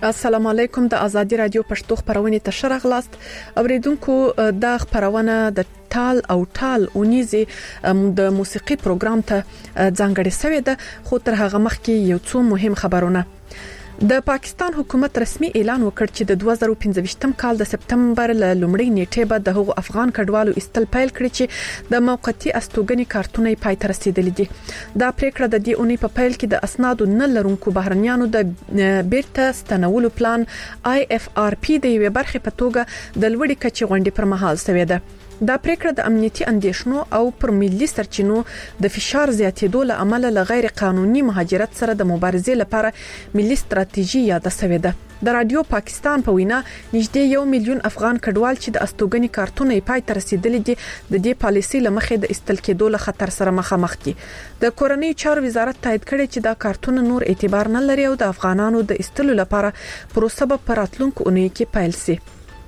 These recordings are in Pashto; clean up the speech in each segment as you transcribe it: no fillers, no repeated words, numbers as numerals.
السلام علیکم. د ازادي رادیو پښتو خبرونه ته شرغلاست. اوریدونکو د خبرونه د ټال او ټال اونیزي د موسیقي پروګرام ته ځانګړې شوې ده، خو تر هغه مخکې یو څو مهم خبرونه. د پاکستان حکومت رسمي اعلان وکړ چې د 2015 کال د سپتمبر ل لومړۍ نیټې بعد د هغو افغان کډوالو استل پیل کړی چې د موقتی استوګنې کارتونه پای ته رسیدلي دي. دا پریکړه د دې اونۍ په پیل کې د اسنادو نه لرونکو بهرنیانو د بیرته ستنولو پلان IFRP د یوې برخې په توګه د لوړې کچې غونډې پر مهال شوې ده. دا پریکړه د امنیتي اندیشنو او پر ملي سرچینو د فشار زیاتېدو له امله ل غیر قانوني مهاجرت سره د مبارزې لپاره ملي ستراتیژي یاد شوې ده. د رادیو پاکستان په وینا نږدې 1 میلیون افغان کډوال چې د استوګنې کارتونه پای ته رسیدلي دي د دې پالیسي لمخې د استل کېدو له خطر سره مخامخ دي. د کورنۍ چارو وزارت تایید کړی چې دا کارتونه نور اعتبار نه لري او د افغانانو د استلو لپاره پروسه په راتلونکو اونۍ کې پیل شي.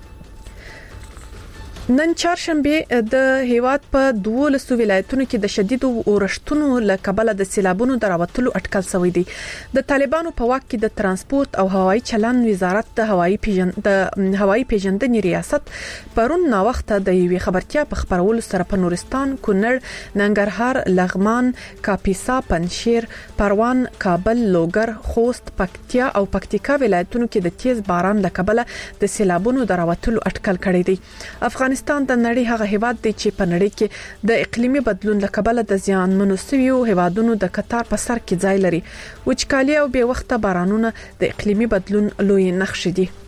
نن چهارشنبه د هیواد په 12 ولایتونو کې د شدید اورښتونو له کبله د سیلابونو دراوتلو اټکل شوی دی. د طالبانو په واک کې د ترانسپورت او هوایي چلن وزارت د هوایي پیژندنې ریاست پرون نا وخت د یوې خبرتیا په خبرولو سره په نورستان، کونړ، ننګرهار، لغمان، کاپیسا، پنجشیر، پروان، کابل، لوګر، خوست، پکتیا او پکتیکا ولایتونو کې د تیز باران له کبله د سیلابونو دراوتلو اټکل کړی دی. افغانستان د نړۍ هغه هیواد دی چې په نړۍ کې د اقلیمي بدلون له کبله د زیانمنو شویو هیوادونو د قطار په سر کې ځای لري. وچکالي او بې وخته بارانونه د اقلیمي بدلون لوی نښې دي.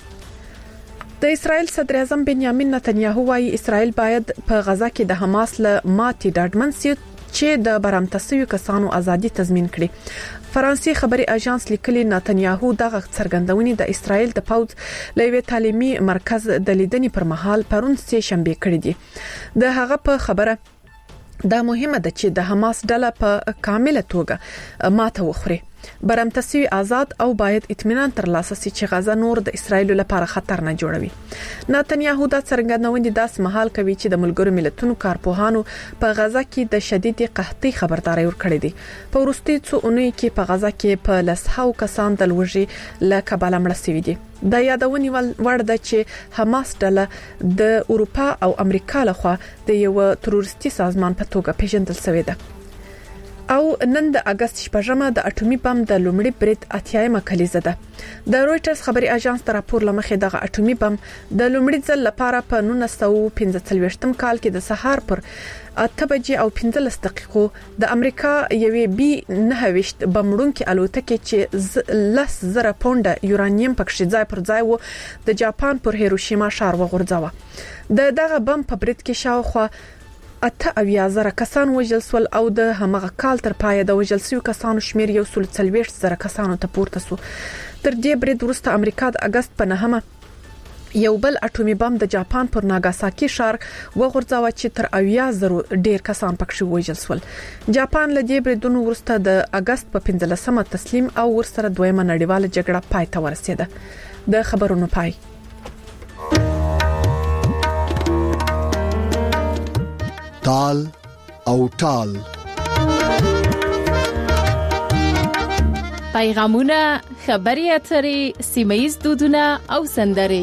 د اسرائیل صدر اعظم بنیامین نتنیاهو وايي اسرائیل باید په غزا کې د حماس له ماتې ډاډمن شي چې د برمتسوي کسانو ازادي تضمین کړي. فرانسې خبري اژانس لیکلي نتنیاهو دغه څرګندونې د اسرائیل د پوځ لوی تعلیمي مرکز د لیدنې پر مهال پرون سه شنبه کړې دي. د هغه په خبره دا مهمه ده چې د حماس ډله په کامله توګه ماته وخوري. برمتسوي آزاد او باید اطمینان ترلاسه شي چې غزا نور د اسرائیل لپاره خطر نه جوړوي. نتنیاهو دا څرګندونې داس مهال کوي چې د ملګرو ملتونو کارپوهانو په غزا کې د شدید قحطۍ خبرداري ورکړې دي. په وروستي څو اونۍ کې په غزا کې په لسهاو کسان د لوږې له کبله مړه شوي دي. د یادونې وړ ده چې حماس ډله د اروپا او امریکا لخوا د یو تروریستي سازمان په توګه پیژندل شوې ده. او نن د اگست 8 د اټومي بم د لومړي برید 80مه کلیزه ده. د رويټرز خبري اژانس تر راپور لمخې دغه اټومي بم د لومړي ځل لپاره په 1945 کال کې د سهار پر 8 بجې او 15 دقیقو د امریکا یوې B-9 بمړونکو الوتکې چې 10,000 پونډه یورانیم پکې ځای پر ځای وو د جاپان پر هیروشیما ښار وغورځاوه. دغه بم په برید کې شاوخوا 8,000 کسان وژل شول او د همغه کال تر پایه د وژل شویو کسانو شمیر 140,000 کسانو ته پورته شو. تر دې برید وروسته امریکا د اگست په 9 یو بل اټومي بم د جاپان پر ناګاساکي ښار وغورځاوه چې تر 80,000 ډیر کسان پکې وژل شول. جاپان له دې بریدونو وروسته د اگست په 15مه تسلیم او ورسره دویمه نړیواله جګړه پای ته ورسېده. د خبرونو پای. ټال او ټال پیغامونه، خبري اترې، سیمه‌یز دودونه او سندرې.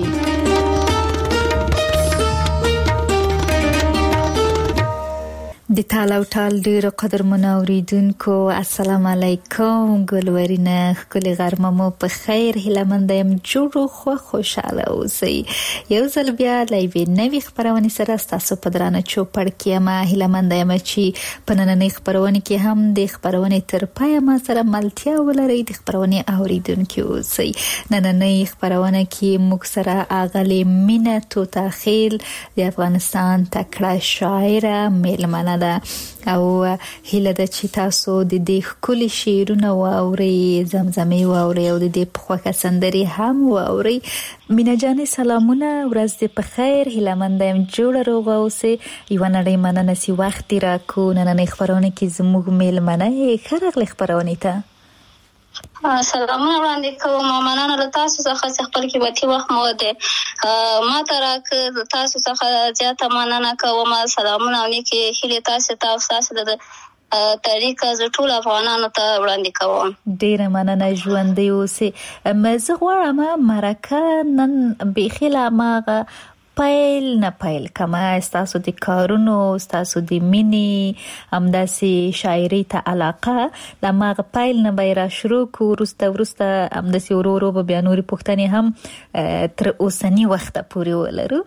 د ټال او ټال ډیرو قدرمنو اوریدونکو السلام علیکم. ګلورینه خپل غرمه مو په خیر هیله مندم جوړ خو خوشاله اوسئ. یو ځل بیا لایوي نوې خبرونه سره تاسو په درانه چوپړ کې ما هیله مندم چې په نننۍ خبرونه کې هم د خبرونه تر پای ما سره ملتیا ولرئ. د خبرونه اوریدونکو اوسئ. نننۍ خبرونه کې موږ سره اغلی مینا توتاخیل د افغانستان تکړه شاعره میلمنه او هیله د چې تاسو د دې خولي شعرونه واوري، زمزمه واوري او د دې په خوکه سندري هم واوري. مینا جانې سلامونه، ورځ دې په خیر، هیله مندم جوړ روغ اوسئ. یو نړۍ مننه سي وخت راکو نن خبرونه کې زموږ میلمنه خرغله خبرونه ته سلامونه وړاندې کوم. مننه له تاسو څخه خپل قیمتي وخت مو ده ما ترک تاسو څخه زیاته مننه کوم. سلامونه نیکي هیله تاسو ته د طریقه ز ټول افغانانو ته وړاندې کوم. ډیره مننه ژوندۍ اوسئ. زه غواړم مرکه نن بېخي له هماغه پیل نه پیل کما ستاسو د کارونو ستاسو د مینې همداسې شاعري ته علاقه د هماغه پیل نه به را شروع کړو. وروسته همداسې ورو ورو به بیا نورې پوښتنې هم تر اوسني وخته پورې ولرو.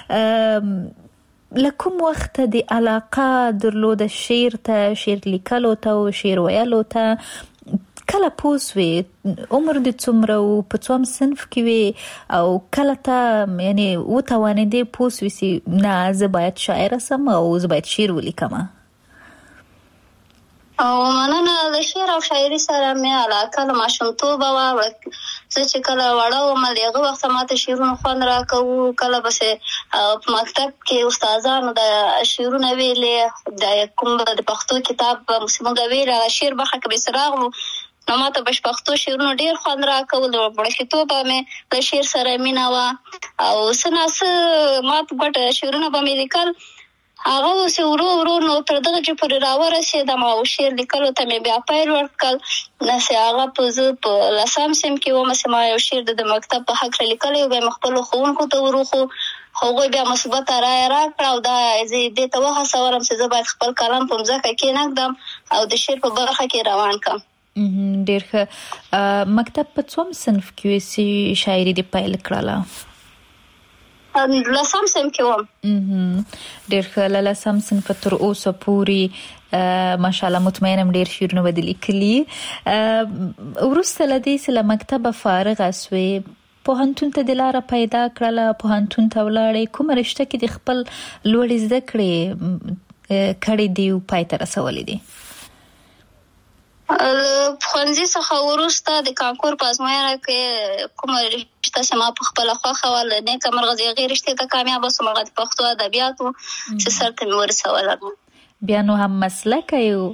له کوم وخته د علاقه درلوده شعر ته، شعر لیکلو ته او شعر ویلو ته؟ کله پوسوي عمر د څومره او په څوم صنف کې وي او کله ته یعنی وتوانېدې پوسوي چې نه زه باید شاعره سم او زه باید شعر ولیکم؟ او مننه. د شعر او شاعري سره مې علاقه له ماشومتوبه وه. زه چې کله وړه وم دغه وخت ماته شعرونه خوند راکوو. کله بسې په مکتب کې استادانو د شعرونه ویلې، د کوم د پښتو کتاب موږ ویل شعر برخه کې به راغلو نو ماته پښتو شعرونه ډیر خوند راکول. د وړکتوبه مې د شعر سره مینه وه او سناسه ماته ګټ شعرونه به مې لیکل. هغه اوس ورو ورو نو تر دغه چې پورې راورسېدم او شعر لیکلو ته مې بیا پیل ورکړل. نسې هغه زه په 10 صنف کې وم چې ما یو شعر د مکتب په هکله لیکلی و. بیا مې خپلو ښوونکو ته وروښو، هغوی بیا مثبته رایه راکړه او دا زه دې ته وهڅولم چې زه باید خپل قلم په مځکه کېنږدم او د شعر په برخه کې روان کړم. ډېر ښه. مکتب په څوم صنف کې وې چې شاعري دې پیل کړله؟ 10 صنف کې وم. ډېر ښه. له 10 صنف تر اوسه پورې ماشاءالله مطمئنم ډېر شعرونه به دې لیکلي. وروسته له دې چې له مکتبه فارغه سوې پوهنتون ته د لاره پیدا کړله، پوهنتون ته ولاړې، کومه رشته کې د خپل لوړې زده کړې کړې دي او پای ته رسولې دي؟ ښوونځي څخه وروسته د کانکور په ازموینه کې کومه رشته چې ما په خپله خوښه وه نیکه مرغه د هغې رشتې ته کامیابه سوم. هغه د پښتو ادبیاتو چې سر ته مې ورسوله. بیا نو هم مسلکه یو.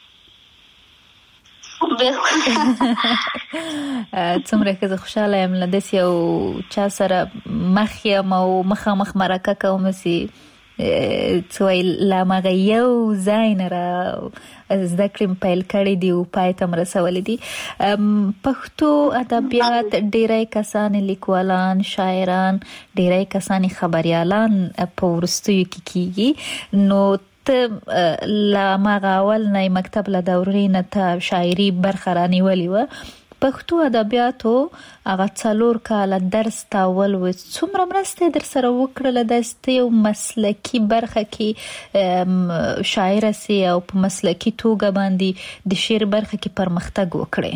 څومره ښه. زه خوشحاله یم له داسې یو چا سره مخ یم او مخامخ مرکه کوم چې څه وایي له هماغه یو ځای نه را زده کړې پیل کړې دي او پای ته م رسولې دي. پښتو ادبیات ډېری کسان لیکوالان، شاعران، ډېری کسان خبریالان په وروستیو کې کیږي. نو ته له هماغه اول نه مکتب له دورې نه ته شاعري برخه رانیولې وه. پښتو ادبیاتو هغه 4 کاله درس تاول و. څومره مرسته در سره وکړله داسې یو مسلکي برخه کې شاعره سي او په مسلکي توګه باندې د شعر برخه کې پرمختګ وکړې؟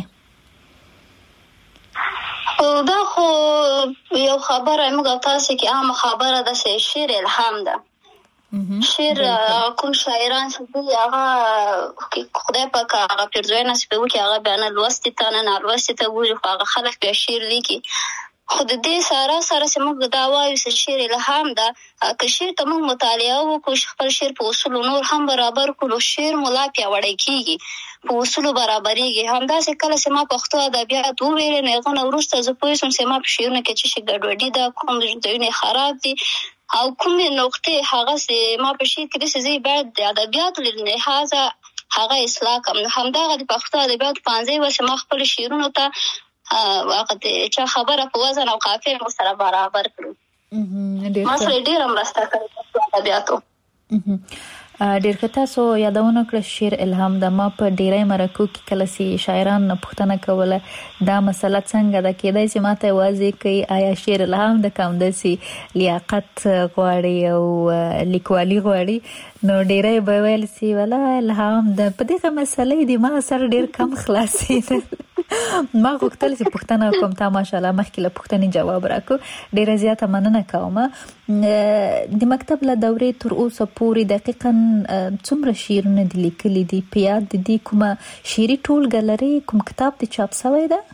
دا خو یو خبره موږ تاسو کې عام خبره ده چې شعر الهام ده. شعر کوم شاعران چې هغه خدای پاک هغه پیرزوینه سپیو کې هغه بیان لوستي ته نه لوستي ته ګوري خو هغه خلک بیا شعر لیکي. خو د دې سره چې موږ دا وایو چې شعر الهام ده. که شعر ته موږ مطالعه وکړو، خپل شعر په اصولو نور هم برابر کړو، شعر ملا پیاوړی کیږي، په اصولو برابرېږي. همداسې کله چې ما پښتو ادبیات وویلې نو هغه نه وروسته زه پوه شوم چې ما په شعرونو کې څه ګډوډي ده، کوم ځایونه خراب دي او کومې نقطې هغه چې ما په شعر کې داسې ځای باید د ادبیاتو له لحاظه هغه اصلاح کړم. همدغه د پښتو ادبیاتو پانځای و چې ما خپل شعرونو ته هغه د چا خبره په وزن او قافیه سره برابر کړو. ما سره ډېره مرسته کړې پښتو ادبیاتو. ډېر ښه. تاسو یادونه کړه شعر الهام ده. ما په ډېری مرکو کې کله چې شاعران پوښتنه کوله دا مسله څنګه ده، کېدای چې ماته یوازې کوي آیا شعر الهام ده که همداسې لیاقت غواړي او لیکوالي غواړي. نو ډېری به ویل چې ولا الهام ده. په دغه مسلې د ما سره ډېر کم خلاصېدل. ما غوښتل چې پوښتنه کوم. تا ماشاءالله مخکې له پوښتنې جواب راکړو. ډېره زیاته مننه کوم. د مکتب له دورې تر اوسه پورې دقیقاً څومره شعرونه دي لیکلي دي؟ په یاد دي کومه شعري ټولګه لري؟ کوم کتاب دې چاپ شوی ده؟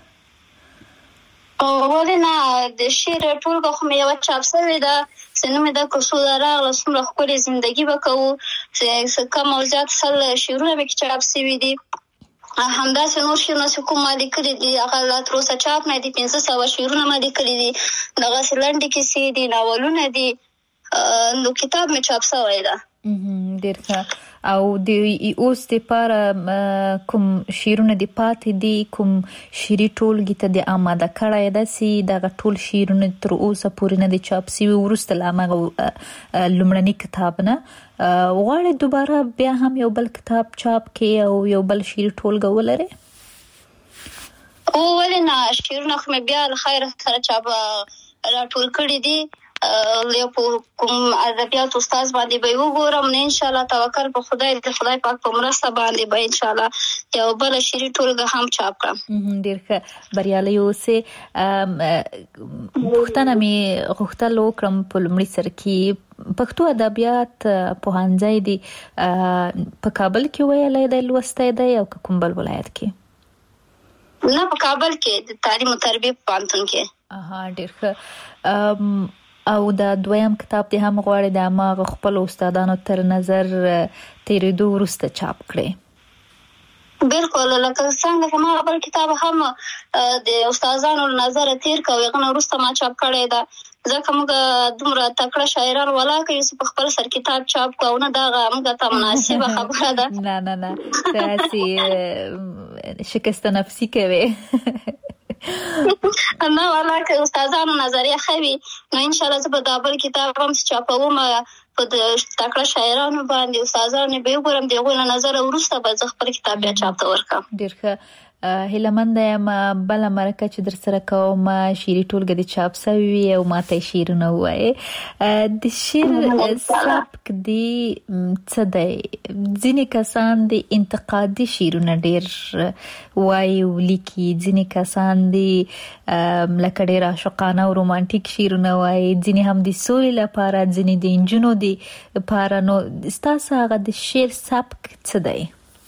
ولې نه، د شعر ټولګه خو مې یوه چاپ شوې ده چې نوم یې ده کوڅو ده راغله څومره ښکلې زندګي به کوو، چې کم او زیات 100 شعرونه مې کې چاپ شوي دي. همداسې نور شعرونه چې کوم ما لیکلي دي هغه لا تر اوسه چاپ نه دي. 500 شعرونه ما لیکلي دي، دغسې لنډې کیسې دي، ناولونه دي. نو کتاب مې چاپ شوی ده. ډېر ښه. او د اوس د پاره کوم شیرونه د پاتې دي کوم شیری ټولګي ته د آماده کړای د سي د ټول شیرونه تر اوسه پورې نه د چاپ سی ورسته لامغه لومړني کتاب نه وغواړي دوباره بیا هم یو بل کتاب چاپ کې او یو بل شیری ټولګه ولري او ولنه شیرونه خو بیا خیر سره چاپ را ټول کړی دي له کوم ادبیات استاد باندې به وګورم نه ان شاء الله توکل په خدای د خدای پاک په مرسته باندې به ان شاء الله یو بل شیری ټولګه هم چاپ کړم ډیر ښه بریالي اوسه پښتنه می غوښتل وکړم په لومړي سر کې پښتو ادبیات په هانځای دي په کابل کې ویلای د لوستای دی او کوم بل ولایت کې نه په کابل کې د تعلیم او تربیه پانتون کې ډیر ښه او دا دویم کتاب د هم غواړي د ما خپل استادانو تر نظر تیرېدو وروسته چاپ کړي بالکل لکه څنګه چې ما خپل کتاب هم د استادانو نظر تیر کوي غن وروسته ما چاپ کړی دا ځکه موږ دومره تکړه شاعران ولاکه یو په خپل سر کتاب چاپ کوو نه دا موږ ته مناسبه خبره ده نه تاسو شکست نفسي کوي نه ولاکه استادانو نظریه خوي نو ان شاء الله زه به دا بل کتاب هم چاپوم په تکړه شاعرانو باندې استادانو به وګورم دغه نظر ورسته به زه خپل کتاب بیا چاپ ورکړم ډیر ښه هیلمند یم بل مرکه چې در سره کوم شیری ټولګه د چاپ سوي او ماته شیرونه وای د شیر سبک دی څه دی ځینې کسان د انتقادي شیرونه ډیر وای ولیکي ځینې کسان دی لکه ډیر عاشقانه او رومانټیک شیرونه وای ځینې هم د سولې لپاره ځینې د انجونو دی لپاره نو تاسو هغه د شیر سبک څه دی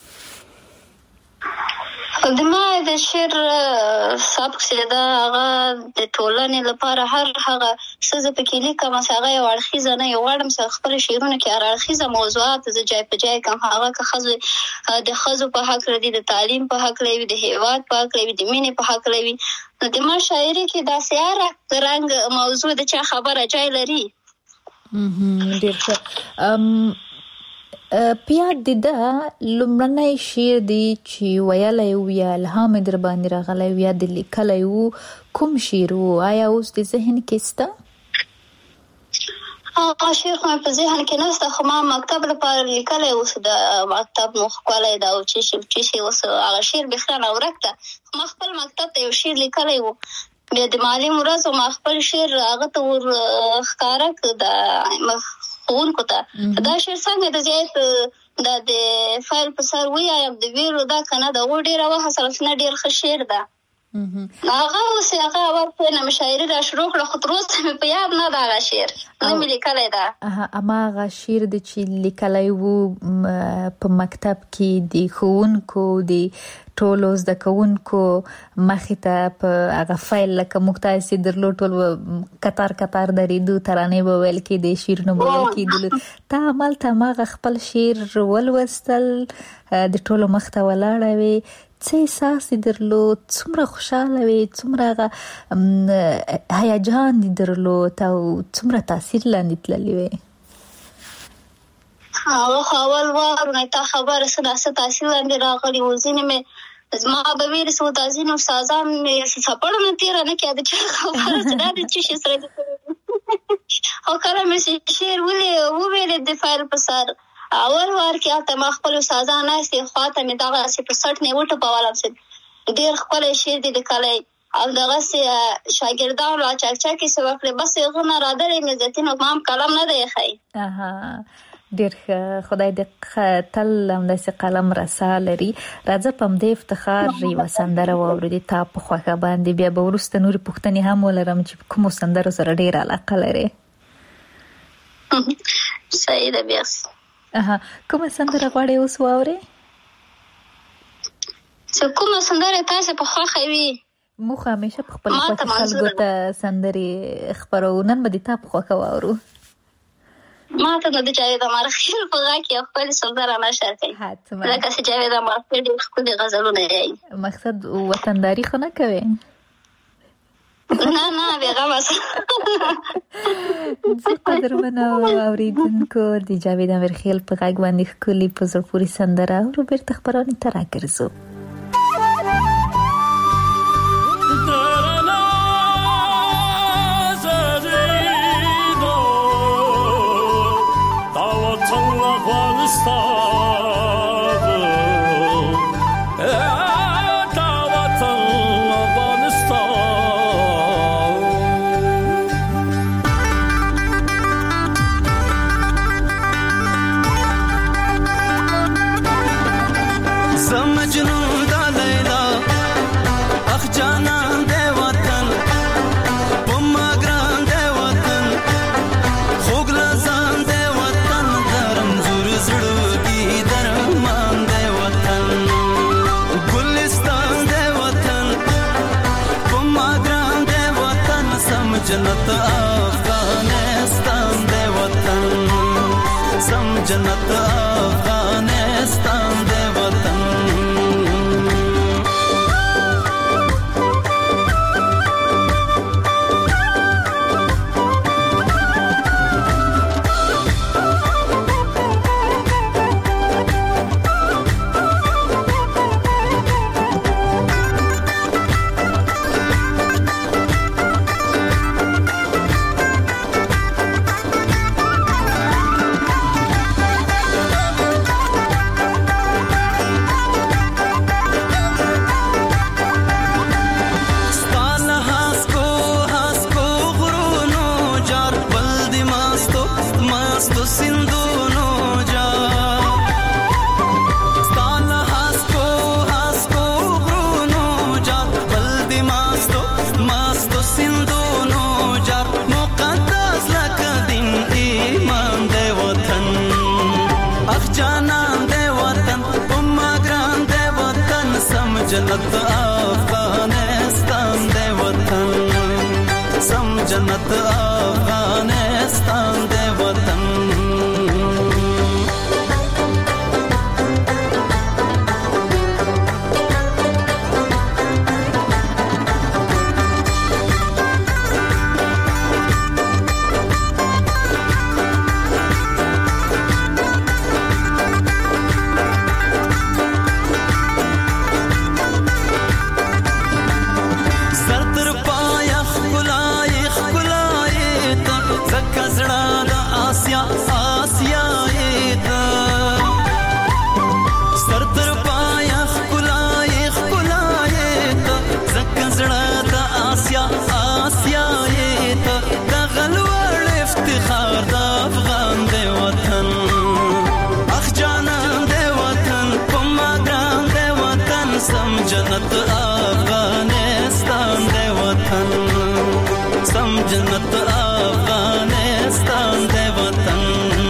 د ما د شعر سبک سره هغه د ټولنې لپاره هغه څه په کې لیکم هغه یو اړخیزه نه یو غواړم چې خپل شعرونه کې اړخیزه موضوعات ز جای په جای کوم هغه که خزو د خزو په حق لري د تعلیم په حق لري د هیواد په حق لري د مینې په حق لري د ما شاعري کې دا سیاره رنګ موضوع د چا خبره جای لري ډیر ښه پیاد د لومړنی شعر دی چې ویلی و یا الهام در باندې راغلی و یا د لیکلی و کوم شعر و آیا اوس د ذهن کې سته؟ شعر خو په ذهن کې نشته خو ما مکتب لپاره لیکلی اوس د مکتب مخ کولی دا او چې اوس هغه شعر بخیرانه ورک ده ما خپل مکتب ته یو شعر لیکلی و بیا د معلم ورځ ما خپل شعر هغه ته ور ښکاره کړ د ښوونکو ته دا شعر څنګه د زیات د فایل په سر ویایم د ویلو دا کنه د ډېره وهڅه نه ډېر ښه شعر ده هغه اوس هغه ورته نه مشاعري را شروع کړه خو تر اوسه مې په یاد نه دا شعر نه مې لیکلی ده اما هغه شعر د چې لیکلی و په مکتب کې د ښوونکو د ټولو زده کوونکو مخې ته په هغه فایل لکه موږ تاسې درلود ټول کتار درېدو ترانې به ویل کېدې شعرونه به ویل کېدلو ته همالته هماغه خپل شعر ولوستل د ټولو مخ ته ولاړه وې څه احساس دې درلود څومره خوشحاله وې څومره هغه هیجان دې درلود او څومره تاثیر لاندې تللې وې اول وارونه تا خبره څه تاثیر لاندې راغلی و ځینې مې زما به ویل څه د ځینو استادان مې څپړونه تېره نه کېده چې خبره چې دا د څه شي سره او کله مې شعر وویلې د فایل په سر اول وار کې هلته ما خپل استادان ناستې خواته مې دغسې په سټ نه وټوپولم چې ډېر ښکلی شعر دې لیکلی او دغسې شاګردان را چکچکې څه وکړې بس هغه نه رادلې مې زیاتین ما هم قلم نه دی ایښی ډیر خدای دې تل همداسې قلم رسا لري راځه په همدې افتخار یوه سندره واورېدې تا په خوښه باندې بیا به وروسته نورې پوښتنې هم ولرم چې کومو سندرو سره ډېره علاقه لرې صحیح ده بیا کومه سندره غواړې اوس واورې چې کومه سندره تاسې په خوښه وي موږ همیشه په خپل خوښه خلکو ته سندرې خپروو نن به دې تا په خوښه واورو ما ته د جاوید امارخیل په غږ کې خپل سندره نشر کوي لکه چې جاوید امارخیل ډېر ښکلي غزلونه یې مقصد وطنداري خو نه کوي نه بیغمه زه قدرمنه اوریدونکو د جاوید امرخیل په غږ باندې ښکلي په زړه پورې سندره اورو. بیرته خپرونې ته راګرځو. जन्नत अफगानिस्तान दे वतन सम जन्नत अफगानिस्तान दे वतन जन्नत अफगानिस्तान दे वतन सम जन्नत अफगानिस्तान दे वतन जन्नत अफगानिस्तान दे वतन सम जन्नत अफगानिस्तान दे वतन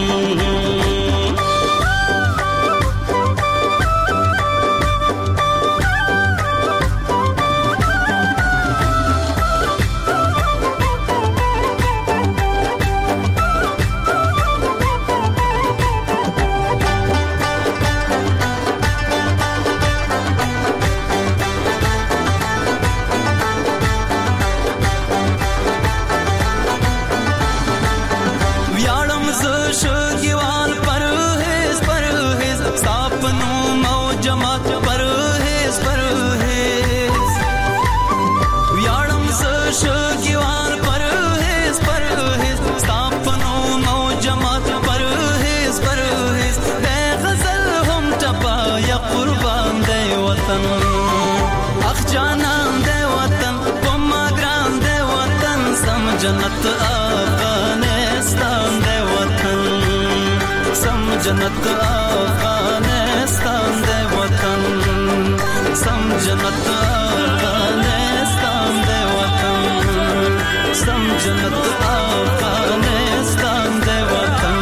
जन्नत अफगानिस्तान दे वतन सम जन्नत अफगानिस्तान दे वतन सम जन्नत अफगानिस्तान दे वतन सम जन्नत अफगानिस्तान दे वतन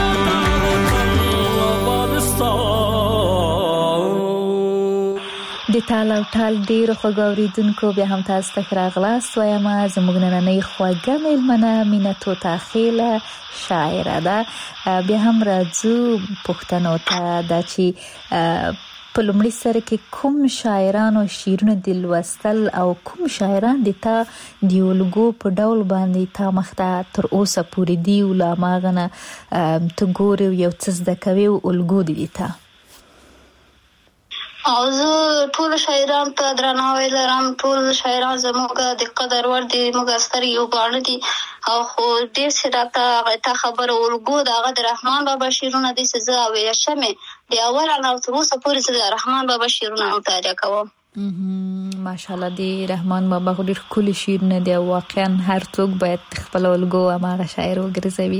د تال او ټال ډیرو خوږ اوریدونکو بیا هم تاسو ته راغلاست وایم. زموږ نننۍ خوږه میلمنه مینه توته خیله شاعره ده. بیا هم راځو پښتنو ته دا چې په لومړي سره کې کوم شاعران او شعرونه د لوستل او کوم شاعران د تا د الګو په ډول باندې تا مخته تر اوسه پورې دی ولا ماغنه ته ګوري یو څه زده کوي الګو دي تا او زه ټول شاعران ته درناوی لرم. ټول شاعران زموږ د قدر وړ دي، موږ ستر یو باڼه دي او خو ډېر څه راته تا خبره الګو د هغه د رحمان بابا شعرونه دي چې زه اویلی شمې د اول نه تر اوسه پورې زه د رحمان بابا شعرونه مطالعه کوم. ماشاءالله د رحمان بابا ډېر ښکلي شعرونه دي او واقعا هر څوک باید خپل الګو هماغه شاعر وګرځوي.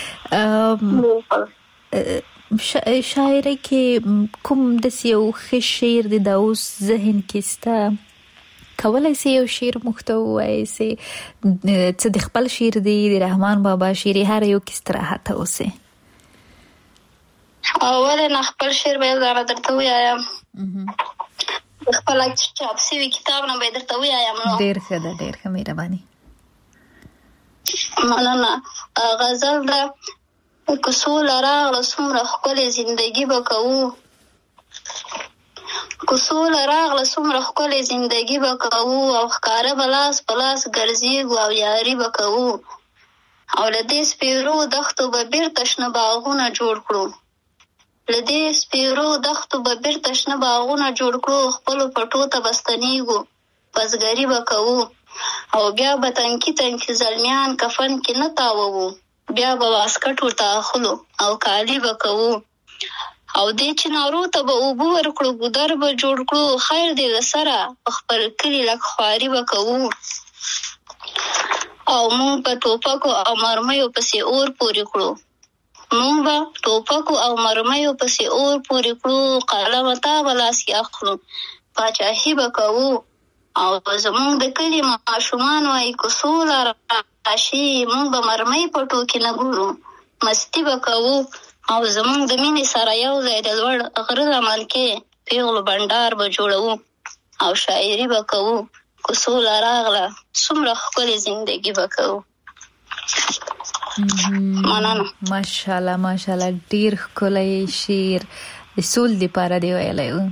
شاعري کې کوم د یو ښه شعر د اوس ذهن کې ستا کولای سي یو شعر مختو وایي سي څه د خپل شعر دی د رحمان بابا شعر هر یو کې استراحت اوسه اول نه خپل شعر به زړه درته وایم خپل چاپ سوي کتاب نه به درته وایم. ډېر ښه مهرباني. مننه. غزل ده کسول راغله څومره ښکلې زندګي به کوو، کسول راغله څومره ښکلې زندګي به کوو او ښکاره به لاس په لاس ګرځېږو او یاري به کوو او له دې سپېرو دښتو به بیرته شنه باغونه جوړ کړو، له دې سپېرو دښتو به بیرته شنه باغونه جوړ کړو، خپلو پټو ته به ستنېږو بزګري به کوو او بیا به تنکي زلمیان کفن کې نه تاووو، بیا به واسکټ ورته اخلو او کالي به کوو او دې چنارو ته به اوبه ورکړو، ګودر به جوړ کړو، خیر دې له سره په خپل کلي لږ خواري به کوو او موږ به ټوپکو او مرمیو پسې اور پورې کړو، موږ به ټوپکو او مرمیو پسې اور پورې کړو، قلم تا به لاس کې اخلو، پاچاهي به کوو او زموږ د کلي ماشومان وایي کسوله راشي موږ به مرمۍ په ټوکې نه ګورو، مستي به کوو او زموږ د مینې سره یو ځای د لوړ غره لمن کې پیغلو بنډار به جوړوو او شاعري به کوو، کسوله راغله څومره ښکلې زندګي به کوو. مننه. ماشاءالله ډېر ښکلی شعر د سول دپاره دی ویلی و.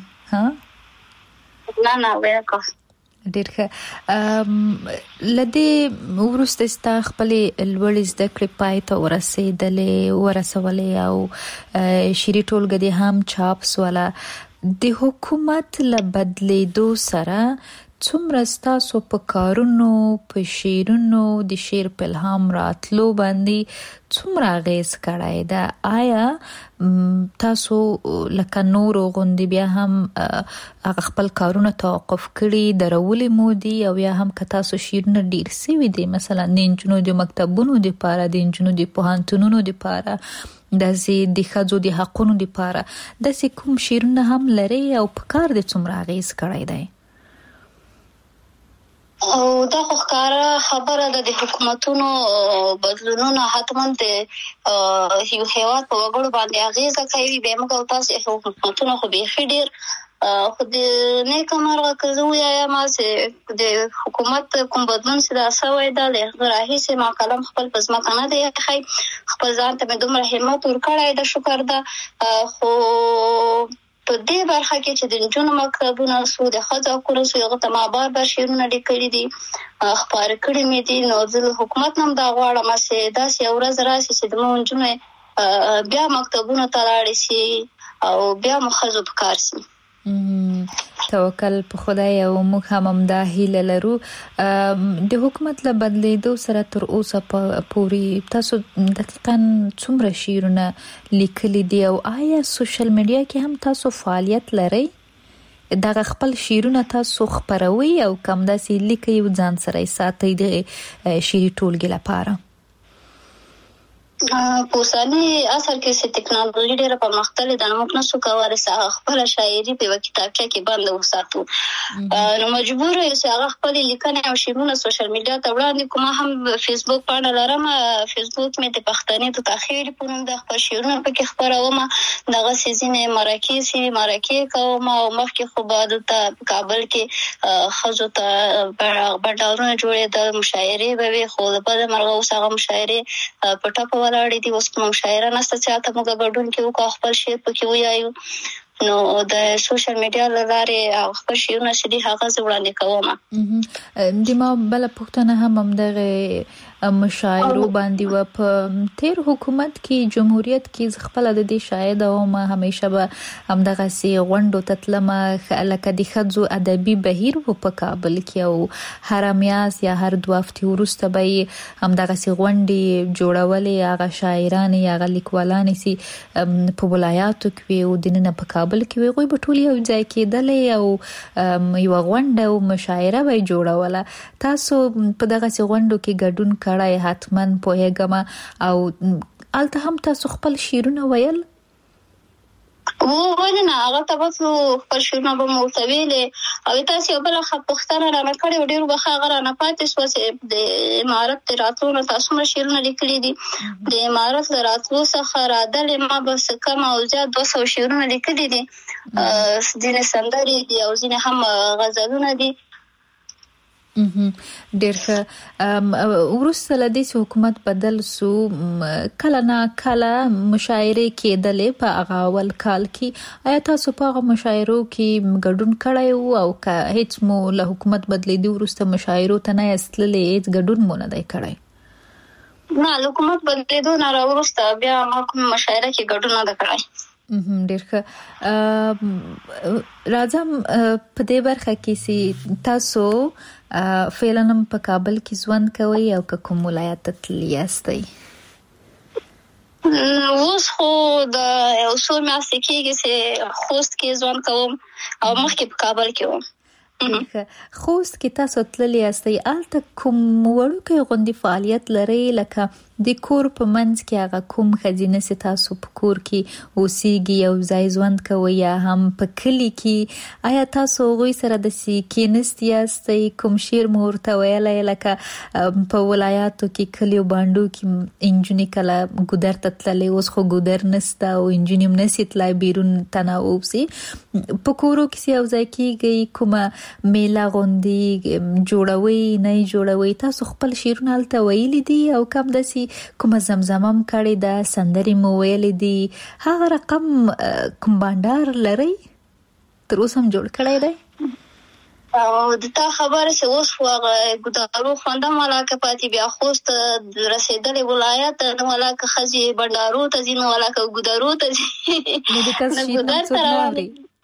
نه ویل ډېر ښه. له دې وروسته ستا خپلې لوړې زده کړې پای ته ورسولې او شعري ټولګه دې هم چاپ سوله. د حکومت له بدلېدو سره څومره ستاسو په کارونو په شعرونو د شعر په الهام راتلو باندې څومره اغیز کړی ده؟ آیا تاسو لکه نورو غوندې بیا هم هغه خپل کارونه توقف کړي درولې مو دي او یا هم که تاسو شعرونه ډېر سوي دي مثلا د نجونو د مکتبونو دپاره د نجونو د پوهنتونونو دپاره داسې د ښځو د حقونو دپاره داسې کوم شعرونه هم لري او په کار دې څومره اغیز کړی دی؟ او دا خو ښکاره خبره ده د حکومتونو بدلونونه حتما د یو هېواد په وګړو باندې اغېزه کوي. بیا موږ او تاسې حکومتونه خو بیخي ډېر خو د نیکه مرغه که زه ووایم چې د حکومت کوم بدلون چې دا سوی ده له هغه راهیسې ما قلم خپل په ځمکه نه دی ایښی، خپل ځان ته مې دومره همت ورکړی ده، شکر ده. خو په دې برخه کې چې د نجونو مکتبونه سو د ښځو حقونه سو هغه ته ما بار شعرونه لیکلي دي خپاره کړي مې دي. نو زه حکومت هم دا غواړم چې داسې یو ورځ راشي چې زموږ نجونې بیا مکتبونو ته لاړې شي او بیا مو ښځو په کار شي. توکل په خدای او موږ هم همدا هیله لرو. د حکومت له بدلېدو سره تر اوسه پورې تاسو دقیقاً څومره شعرونه لیکلي دي او آیا سوشل میډیا کې هم تاسو فعالیت لرئ؟ دغه خپل شعرونه تاسو خپروي او کم داسې لیکئ او ځان سره یې ساتئ د شعري ټولګې لپاره؟ په اوسني عصر کې چې ټکنالوژي ډېره پرمختللې ده نو موږ نشو کولی چې خپله شاعري په یوه کتابچه کې بنده وساتو، نو مجبور یو چې هغه خپلې لیکنې او شعرونه سوشل میډیا ته وړاندې کړو. ما هم فیسبوک پاڼه لرم، فیسبوک مې د پښتنې تو تخیل په نوم د خپل شعرونه پکې خپروم، دغسې ځینې مرکې کوم او مخکې خو به دلته په کابل کې ښځو ته بنډارونه جوړېدل، مشاعرې به وې، خو د بده مرغه اوس هغه مشاعرې په ټپه ولاړې دي، اوس کوم شاعره نشته چې هلته موږ ګډون کې وکړو خپل شعر پکې ووایو. نو د سوشل میډیا لاره خپل شیونه چې دی هغه وړاندې کوم. د ما بل پښتنه هم دغه مشاعرو باندې و په تیر حکومت کې جمهوریت کې خپل د دې شاهد او ما همیشه به هم دغه سي غونډو تتلمه لکه د خځو ادبي بهیر په کابل کې او هر میاس یا هر 2 هفتې وروسته به هم دغه سي غونډې جوړولې هغه شاعران یا هغه لیکوالان سي په ولایاتو کې او دنه په کابل کې وي به ټول یو ځای کېدلې او یو غونډه او مشاعره به جوړوله. تاسو په دغه سي غونډو کې ګډون کړای حتمن پوهیږم او الته هم تاسو خپل شیرونه ویل؟ ولنه هغه تاسو خپل شیرونه به موتویلې او تاسو بل خپختانه را کړې ډیرو بخا غرانه پاتې سوسه د امارت راتلو تاسو شیرونه لیکلي دي د امارت راتلو څخه را دلې ما بس کم او زیات 200 شیرونه لیکلي دي ځینې سندري دي او ځینې هم غزلونه دي. ډېر ورسته د حکومت بدل سو کله نه کله مشاعره کېدلې په هغه اول کال کې. آیا تاسو په هغه مشاعرو کې ګډون کړی او که هیڅ مو له حکومت بدلېدو ورسته مشاعرو ته نه استللې هیڅ ګډون مو نه دی کړی؟ نه حکومت بدلېدو نه ورسته بیا ما کوم مشاعره کې ګډون نه کړی. ډېر ښه. راځم په دې برخه کې سي تاسو فعلاً په کابل کې ژوند کوي او کوم ولایت ته تللی یاستئ؟ اوس خو د اصول میاشتې کېږي چې خوست کې ژوند کوم او مخکې په کابل کې وم. خوست کې تاسو تللی یاستئ، الته کوم وړوکی غوندې فعالیت لرئ لکه د کور په منځ کې هغه کوم ښځینه چې تاسو په کور کې اوسېږي یو ځای ژوند کوئ یا هم په کلي کې؟ آیا تاسو هغوی سره داسې کېناستي یاستئ؟ کوم شعر مو ورته ویلی لکه په ولایاتو کې کلیو بانډو کې نجونې کله ګودر ته تللې، اوس خو ګودر نسته او نجونې هم نسي تلای بیرون ته نه اوسي، په کورو کې یو ځای کېږئ کومه میله غوندې جوړوي نه جوړوي؟ تاسو خپل شعرونه هلته ویلي دي او کم داسې کومه زمزمه هم کړې ده، سندرې مو ویلې دي، هغه رقم کوم بانډار لرئ تر اوسه هم جوړ کړی دی؟ او د تا خبره چې اوس هغه ګودارو خوندم ولاکه پاتې بیا خوست رسېدلې ولایت نه ولاکه ښځې بانډارو ته ځي نه ولاکه ګودارو ته ځي نه ګودر ته راوړي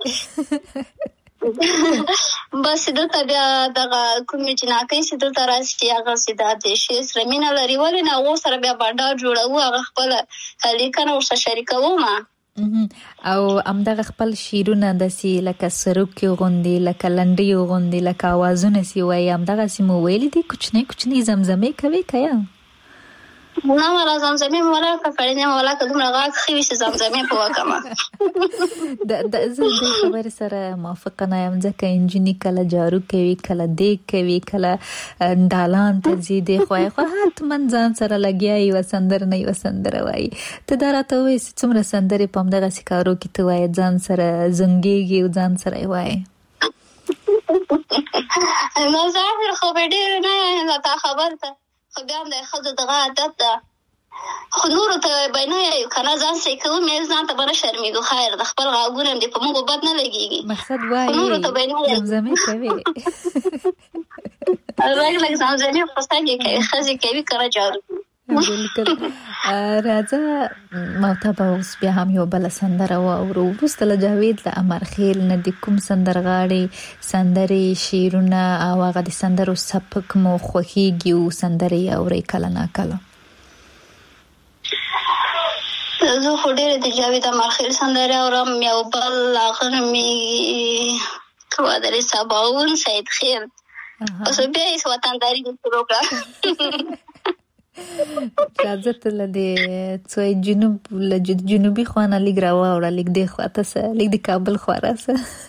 بس دلته بیا دغه کومې جناکۍ چې دلته راشي هغه چې د شی سره مینه لري ولې نه هغو سره بیا بانډار جوړوو هغه خپله لیکنه ورسره شریکوم او همدغه خپل شعرونه داسې لکه سروکې غوندې لکه لنډۍ غوندې لکه اوازونه چې وایي همدغسې مو ویلي دي کوچنۍ کوچنۍ زمزمې کوي که یا؟ نه ولا زمزمې ولاکه کړې نه ولاکه دومره غاښ ښه وي چې زمزمې په وکړمه. زه دې خبرې سره موافقه نه یم ځکه نجونې کله جارو کوي کله دیګ کوي کله دالان ته ځي دی خو حتما ځان سره لګیا یوه سندره نه یوه سندره وایي. ته دا راته ووایې چې څومره سندرې په همدغسې کارو کې ته وایې ځان سره زنګېږي او ځان سره یې وایې؟ نو ظاهر خو به ډېر نه یم تا خبر ته خو بیا هم د ښځو دغه عادت ده خو نورو ته به نه یو که نه ځان سې کوم یې ځان ته به نه شرمېږو خیر د خپل غاګونه هم دې په موږ بد نه لګېږي مقصد وایي زمزمې کوي لږ لږ زمزمې خو څنګه کوي ښځې کوي که نه جارو. بالکل. راځه محتبه اوس بیا هم یو بله سندره واورو وروسته له جاوید له امرخیل نه د کوم سندرغاړې سندرې شعرونه او هغه د سندرو سبک مو خوښیږي او سندرې اورئ کله نا کله؟ زه خو ډېرې د جاوید امرخیل سندرې اورم یو بل هغه نومېږي وادرې سباون سید خیر اوس بیا یې وطنداري دې شروع کړه. راځه ته له دې جنوبي خوا نه لږ راواوړه لږ دې خواته سه لږ د کابل خوا راسه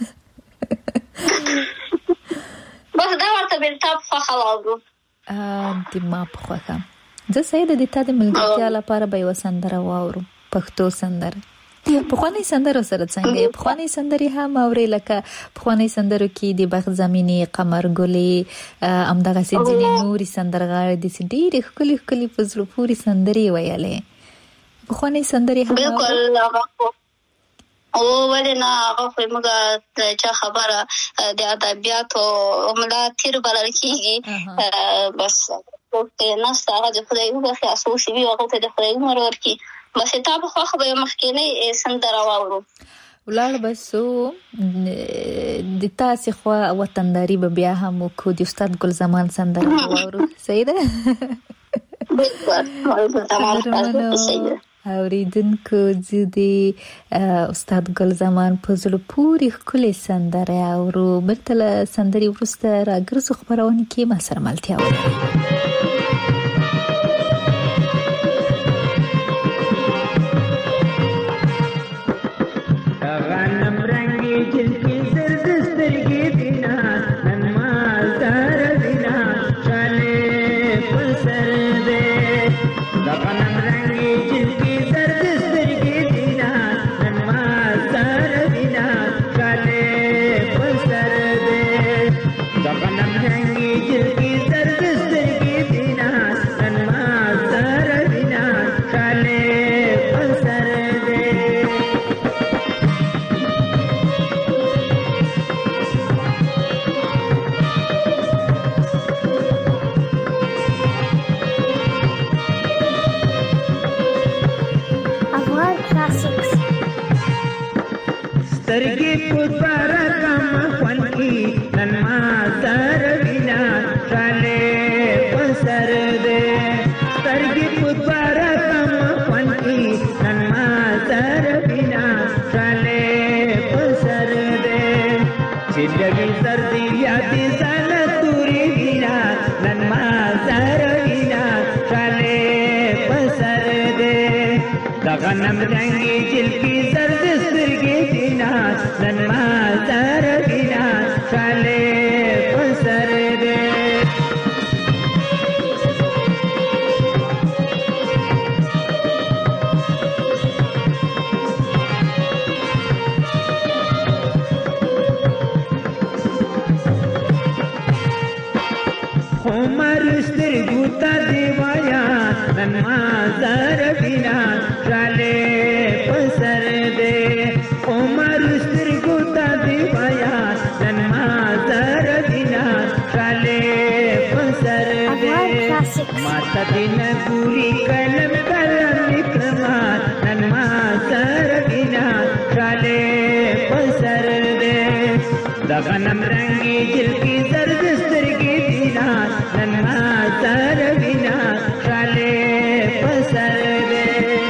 بس دا ورته بېلتا په خوښه واورو د ما په خوښه. زه سیده د تا د ملګرتیا لپاره به یوه سندره واورو پښتو سندره. پخوانی سندرو سره څنګه پخوانی سندرې هم اورې لکه پخوانی سندرو کې د بخت زمینې قمر ګلې همدغسې ځینې نورې سندرغاړې داسې ډېرې ښکلې ښکلې په زړه پورې سندرې ویلې پخوانی سندرې هم بالکل او ولنا هغه موږ چې خبره د ادبیات او عمله تیر بلل کیږي بس ناس هغه د خدای په خاصو شی هغه ته د خدای عمر ورکی بس ته په خو به مخکینه سندره واورو ولړ بسو د تاسو خو وطنداري به بیا هم کو د استاد ګل زمان سندره واورو صحیح ده اوریدونکو زدي استاد ګل زمان په زړه پوری خولي سندره اورو بلتله سندري ورسته راګرځو خبرونه کې ما سره ملتیا ولري غنم رنگی جل کی زرد سترگی دینا نن مازار بینا چالے پسر دے عمر سترگو تا دیوایا نن مازار بینا چالے پسر دے عمر سترگو تا دیوایا نن مازار بینا چالے پسر دے ماتا دین پوری کلم کلم اکرمان نن مازار بینا چالے پسر دے دغنم رنگی جل کی زرد سترگی دینا نن مازار بینا چالے پسر دے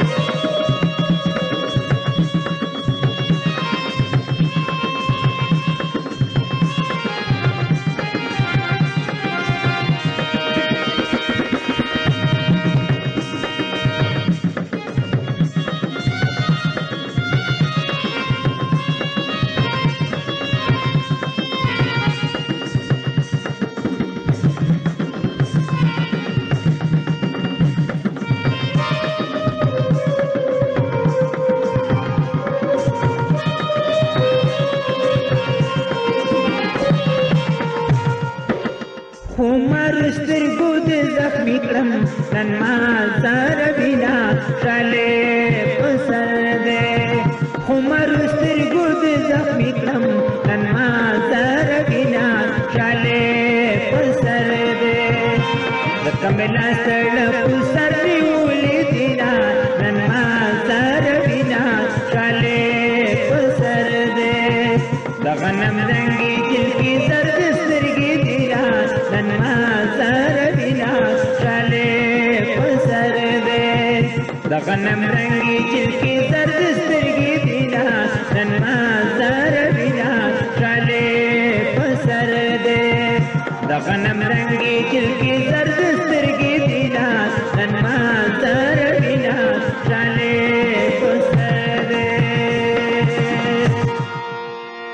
نن مازار بینا چالے پسر دے عمر سترگو دے زخمی کرم نن مازار بینا چالے پسر دے دکملا سڑ پسر نیولی دینا نن مازار بینا چالے پسر دے دغنم رنگی جل کی زرد سترگی دینا نن مازار بینا چالے پسر دے دغنم رنگی جل کی زرد سترگی دینا نن مازار بینا چالے پسر دے دغنم رنگی جل کی زرد سترگی دینا نن مازار بینا چالے پسر دے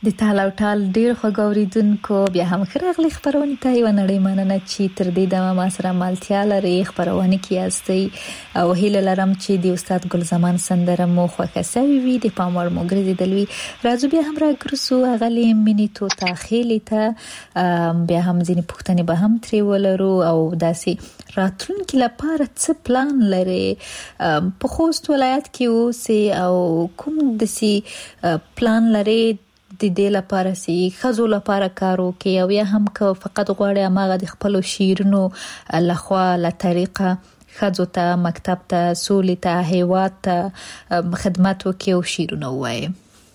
د تال او ټال ډیر خوګوریدونکو بیا هم خراغلی خبرونه ته یو نړۍ مننه چې تر دې دمه ما سره مالتیا لري خبرونه کیاستي او هیله لرم چې د استاد ګل زمان سندره مو خوښه سوي وي د پاموړ مو ګرځیدلوي راځو بیا هم راګرسو اغلی مینیتو تاخیلی ته بیا هم ځینې پوښتنې به هم ترې ولرو او داسې راتلونکي لپاره څه پلان لري په خوست ولایت کې اوسئ او کوم داسې پلان لري د دې لپاره چې خزو لپاره کار وکړي او یا هم که فقط غواړي اماغه د خپل شیرونو لخوا له طریقه خزو ته مکتب ته سولې ته هیواد ته خدمت وکړي او شیرونه وایي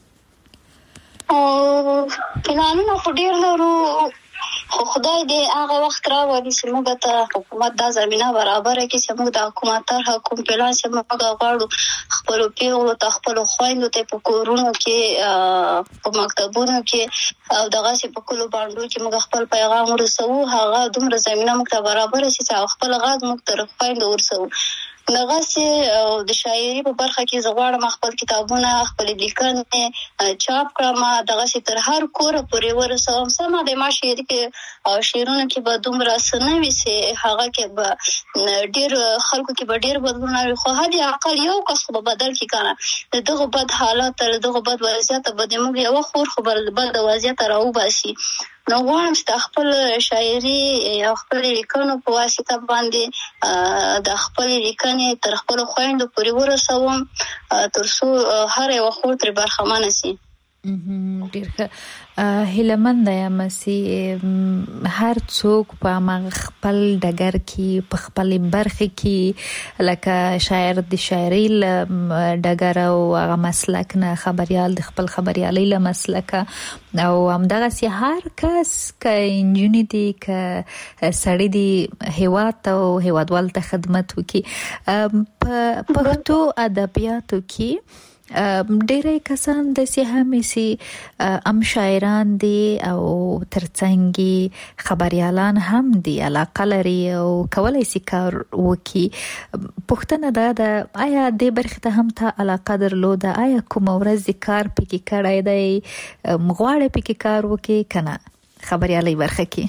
پلانونه خو ډیر لرو خو خدای دې هغه وخت راوړي چې موږ ته حکومت دا زمينه برابر کړي چې موږ د حکومت تر حکم پلان چې موږ غواړو خپل پیغلو ته خپل خويندو ته په کورونو کې په مکتبونو کې او دغه چې په کلو باندې چې موږ خپل پیغام ورسو هغه دومره زمينه موږ ته برابر شي چې خپل غږ موږ ته خويندو ورسو دغه چې د شاعري په برخه کې زغواړم خپل کتابونه خپل لیکنې چاپ کړم دغه چې تر هر کور پورې ورسوم سم د ما شعر کې او شعرونه کې به دومره سنوي چې هغه کې به ډیر خلکو کې به ډیر بدلون راوي خو هدي عقل یو کس به بدل کی کنه دغه بد حالات تر دغه بد وضعیت به د موږ یو خور خبر بد وضعیت راو باسي نو غواړم چې خپل شاعري او خپل لیکنو په واسطه باندې د خپل لیکنې تر خپل خويندو پورې ورسوم ترڅو هر یو خور تر برخمن شي ډیر هیلمند یم چې هر څوک په خپل ډګر کې په خپل برخه کې لکه شاعر د شاعري ډګر او هغه مسلک نه خبريال د خپل خبريالي له مسلک او همدغه سي هر کس ک انجنیر دي ک سړی دي هیواد او هیوادوال ته خدمت وکي په پښتو ادبیاتو کې ډېرې کسان د سیمه سي شاعران دي او ترڅنګ خبريالان هم دي علاقه لري او کولای شي کار وکي پښتنه دا آیا د برخه ته هم ته علاقه درلوده آیا کوم ورځ کار پکې کړای دی مغواړي پکې کار وکي کنه خبريالي برخه کې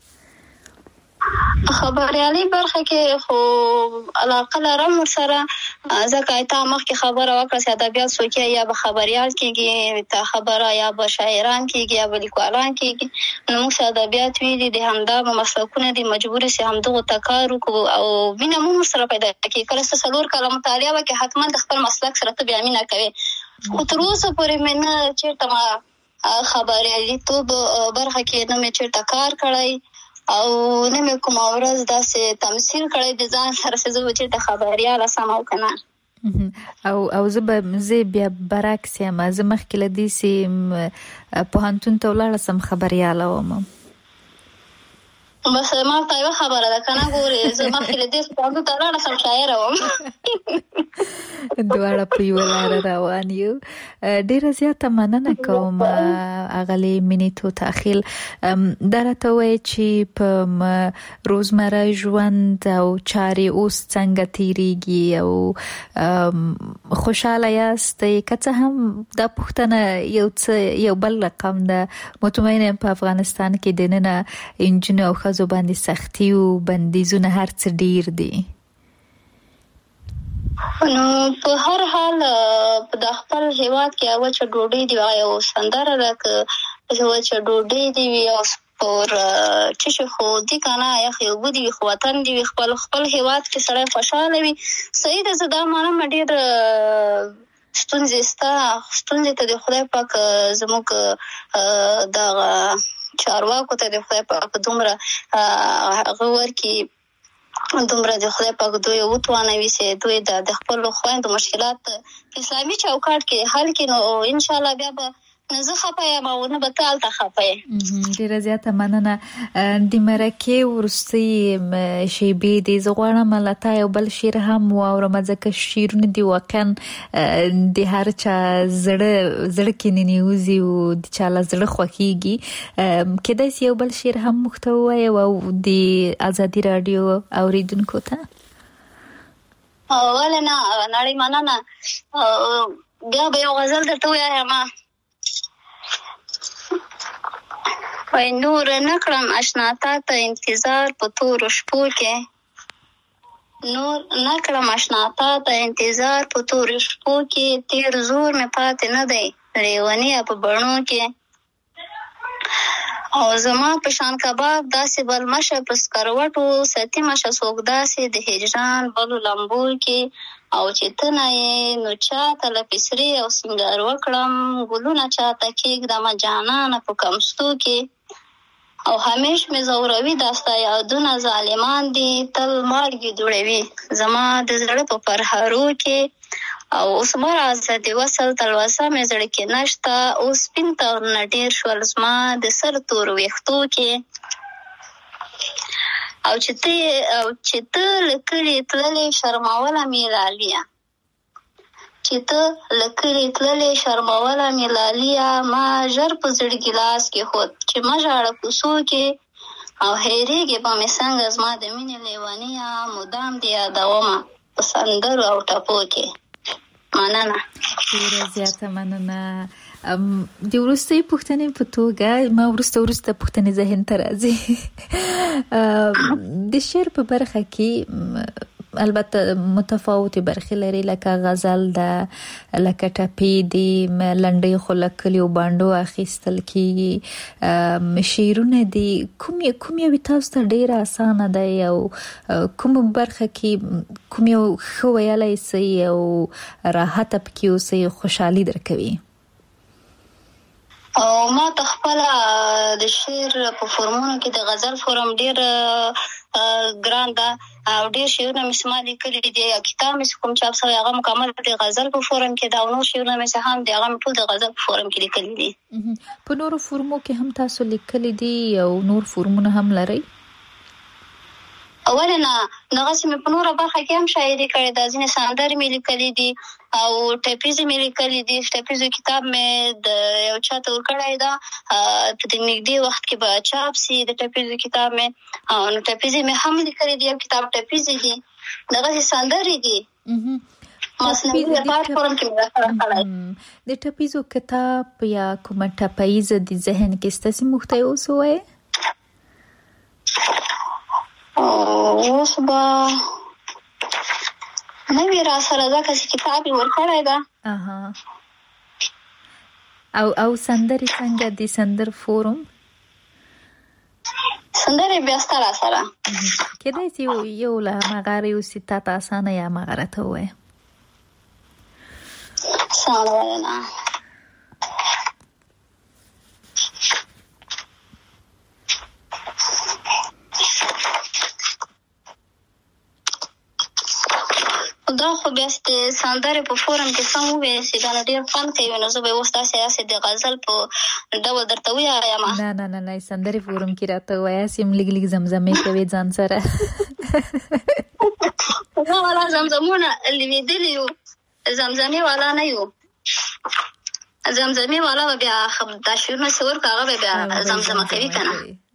خبريالي برخه کې خو علاقه لرم سره ځکه ایته مخکې خبره وکړه چې ادبیات سوچي یا به خبريال کېږي ته خبره یا به شاعران کېږي یا به لیکوالان کېږي نو موږ ادبیات وی دي همدا مسلکونه دي مجبور سي همدغه تکار او مینه مو سره پیدا کېږي کله چې څلور کله مطالعه وکړي حتما د خپل مسلک سره ته بیا مینه کوي خو تر اوسه پورې مینه چیرته ما خبريالي تو برخه کې نه مې چیرته کار کړی او نه مې کوم ورځ داسې تمثيل کړی د ځان سره چې زه چې د خبريال سمو کنه او زه بیا برعکس یم زه مخکې لدی سي په هانتون ته ولاړ سم خبريال وم بس ما ته یو خبره ده کنه ګورې زه مخکې لدی سي په هانتون ته ولاړ سم شاعر وم دواړه په یو لار روان یو ډیر زیاته مننه کوم اغلی مینیتو تاخیل درته وای چې په روزمره ژوند او چاري اوس څنګه تیریږي او خوشاله یاست کته هم د پښتنه یو بل رقم ده مطمئنه په افغانستان کې دنه انجن او خزو باندې سختي او بندیزونه هر څه ډیر دي نو په هر حال د خپل هیواد کې او چې ډوډۍ دی او سندره راکه چې ډوډۍ دی او پر چې خو دي کنه یا خو بودی خو وطن دی خپل هیواد کې سره خوشاله وي صحیح ده زدا مانه ډیر ستونزې ته د خدای پاک زموږ د چارواکو ته د خدای پاک دومره غوړ کې دومره د خدای پاک دوی وټوانوي چې دوی د خپل خويندو مشکلات اسلامي چوکاټ کې حل کړي نو ان شاء الله بیا به زه خپایم او نه به تال ته خپایم ډیره زیاته مننه د مرکه ورستي شی به د زغړم لته یو بل شیر هم او رمزکه شیرونه دی واقعا د هر چا زړه کې نیوزي او د چاله زړه خوخيږي کله چې یو بل شیر هم محتوی او د ازادي رادیو اوریدونکو ته ولنا نړۍ مننه بیا به یو غزل درته وایم وای نور نکړم آشنا تا ته انتظار په تورو شپو کې نور نکړم آشنا تا ته انتظار په تورو شپو کې تیر زور مې پاتې نه دی ریونی په بڼو کې او زما په شان کباب داسې بل مشه په سکروټو ستی مشه څوک داسې د هجران بلو لمبو کې او چې ته نه یې نو چاته له پسرې او سینګار وکړم ګلونه چاته کېږدم جانانه په کمستو کې او همیش مې زوروي دا ستا یادونه ظالمان دي تل مالګې دوړوي زما د زړه په پرهارو کې او اوس مرازه د وصل تلوسه مې زړه کې نشته اوس سپین تورونه ډېر شول زما د سر تور ویښتو کې او چې ته له کلي تللې شرموله مې لاليه چې ته له کلي تللې شرموله مې لاليه ما ژر په زړه ګیلاس کې خود چې ما ژاړه کوڅو کې او هېرېږي به مې څنګه زما د مینې لیونیه مدام دې یادومه په سندرو او ټپو کې مننه ډیره زیاته مننه د وروستۍ پوښتنې په توګه ما وروسته پوښتنې ذهن ته راځي د شعر په برخه کې البته متفاوتې برخې لري لکه غزل ده لکه ټپې دي لنډۍ خو له کلیو بانډو اخیستل کېږي شعرونه دي کوم یو تاسو ته ډېره اسانه دی او کوم برخه کې کوم یو ښه ویلی سئ او راحته پکې اوسئ خوشحالي درکوي او ما ته خپله د شعر په فورمونو کې د غزل فورم ډېر ګران ده او ډېر شعرونه مې ما لیکلي دي یا کتاب مې کوم چاپ شوی هغه مکمل د غزل په فورم کې ده او نور شعرونه مې هم دي هغه مې ټول د غزل په فورم کې لیکلي دي په نورو فورمو کې هم تاسو لیکلي دي او نور فورمونه هم لرئ اول نه دغسې مې په نوره برخه کې هم شاعري کړې ده ځینې سندرې مې لیکلي دي او ټپیزې مې لیکلي دي ټپیزو کتاب مې د یو چا ته ورکړی ده په د نږدې وخت کې به چاپ سي د ټپیزو کتاب مې نو ټپیزې مې هم لیکلي دي یو کتاب ټپیزې دي دغسې سندرې دي د ټپیزو کتاب یا کومه ټپیزه د ذهن کې ستاسې موږ ته یې اوس ووایې اوس به نه وي را سره ځکه چې کتاب یې ورکړی ده او سندرې څنګه د سندر فورم سندرې بیا ستا را سره کېدای چې یو له هماغه یوسي تا ته اسانه یا هماغه راته ووایه سمه وینا دا خو بیا سندرې په فورم کې سم ووایې چې دا ډېر خوند کوي نو زه به اوس داسې د غزل په ډول درته ووایم نه سندرې فورم کې راته ووایاست یم لږ لږ زمزمې کوې ځان سره دا والا زمزمونه لوېدلي یو زمزمې والا نه یو زمزمې والا به بیا دا شعرونه چې ورکړه هغه به بیا زمزمه کوي که نه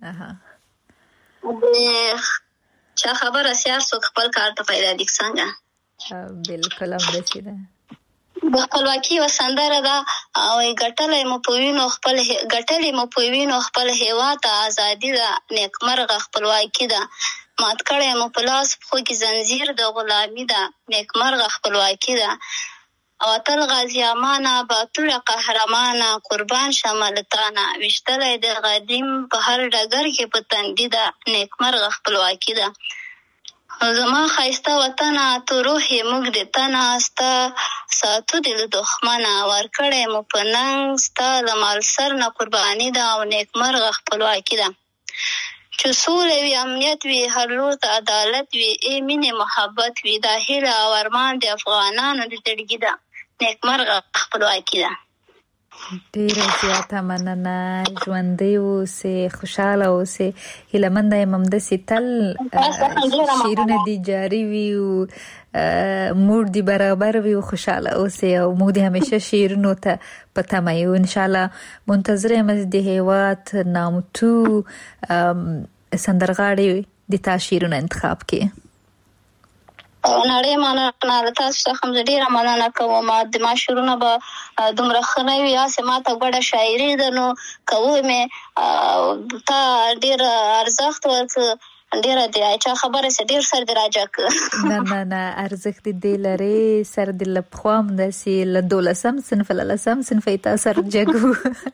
چا خبره سیار څوک خپل کار ته پیدا دي څنګه بالکل هم داسې ده د خپلواکي یوه سندره ده او ګټلې مو په وینو خپل هېواد ته ازادي ده نیکمرغه خپلواکي ده مات کړی مو په لاس پښو کې زنځیر د غلامي ده نیکمرغه خپلواکي ده او اتل غازي امانه باتوره قهرمانه قربان شمالتانه ویشتلی د قدیم په هر ډګر کې په تندي ده نیکمرغه خپلواکي ده زما ښایسته وطنه تو روح یې موږ د تنه ستا ساتو دې له دښمنه ورکړی مو په ننګ ستا له مالسر نه قرباني ده او نیکمرغه خپلواکي ده چې سوله وي امنیت وي هر لور ته عدالت وي ای مینې محبت وي دا هیله او ارمان د افغانانو د زړګي ده نیکمرغه خپلواکي ده ډیره زیاته مننه ژوندی اوسئ خوشحاله اوسئ هیلهمنده یم همداسې تل شعرونه دې جاري وي او موډ دې برابر وي او خوشحاله اوسئ او موږ دې همیشه شعرونو ته په تمه یو انشاءالله منتظره یم د هیواد نامتو سندرغاړي د تا شعرونه انتخاب کړي نړۍ مننه تاسو څخه ډیره مننه کوم. د معاشرونه به دومره ښه نه وي هسې ما ته ګډه شاعري ده نو کوو مې تا ډېر ارزښت ورکړه ډیره دی چا خبره سي ډیر سر دی راځه نه ارزښت دې لري سر دې لپخوام داسي ل 12 صنف ل 10 صنف ته سر جګو